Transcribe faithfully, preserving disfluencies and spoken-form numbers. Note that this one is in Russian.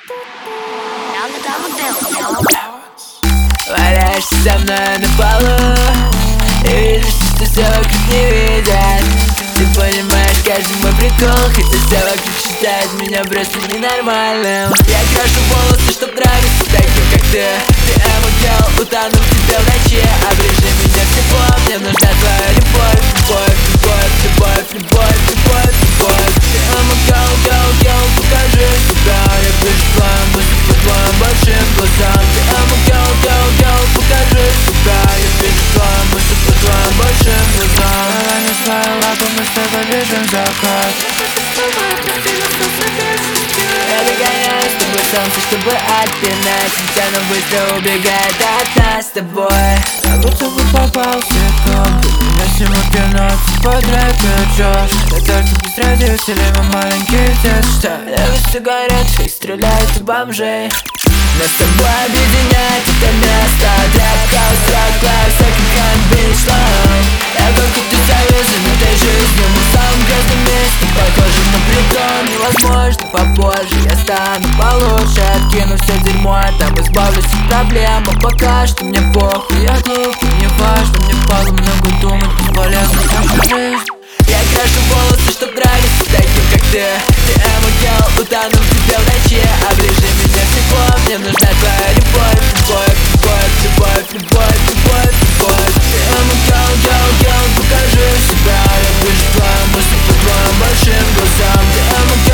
Валяешься со мной на полу и вижу, что все вокруг не видят. Ты понимаешь каждый мой прикол, хотя все вокруг считают меня просто ненормальным. Я крашу волосы, чтоб нравиться таким, как ты. Ты эмо-гелл, утону в тебе в ночи. Обрежи меня теплом, мне нужна твоя любовь. Любовь, любовь, любовь, любовь, любовь, любовь. Ты эмо-гелл, гелл, гелл, покажи себя. Я вижу твою мысль по твоим большим глазам. Ты эмо-гелл, гелл, гелл, покажи себя. Я вижу твою мысль по твоим большим глазам. Ладони свои лапы, мы с тобой движем закат. Я догоняю с тобой солнце, чтобы отпинать, ведь оно быстро убегает от нас с тобой. Как будто бы попал в ситком. Ты меня симултинация под рэп и джош. Я только без родителей, мы маленькие дети. Что? Левый сигарет и стреляют в бомжей. Нас с тобой объединяет это место. Трэп, хаус, рок, лайф, секонд-хенд, бич-лайф. Я как будто завязан этой жизнью. Мы в самом грязном месте, похожи на притон. Невозможно попозже, я стану получше. Откину все дерьмо, а там избавлюсь от проблем. А пока что мне похуй, Я глупый, не важно, мне впало много думать, бесполезно, наша жизнь. я крашу волосы, чтоб нравиться таким, как ты. Ты эмо-гелл, утону в тебе в ночи. Обрежи меня теплом, мне нужна твоя любовь. Любовь, любовь, любовь, любовь, любовь, любовь. Ты эмо-гелл, гелл, гелл, покажи себя. Я вижу твою мысль по твоим большим глазам. Ты эмо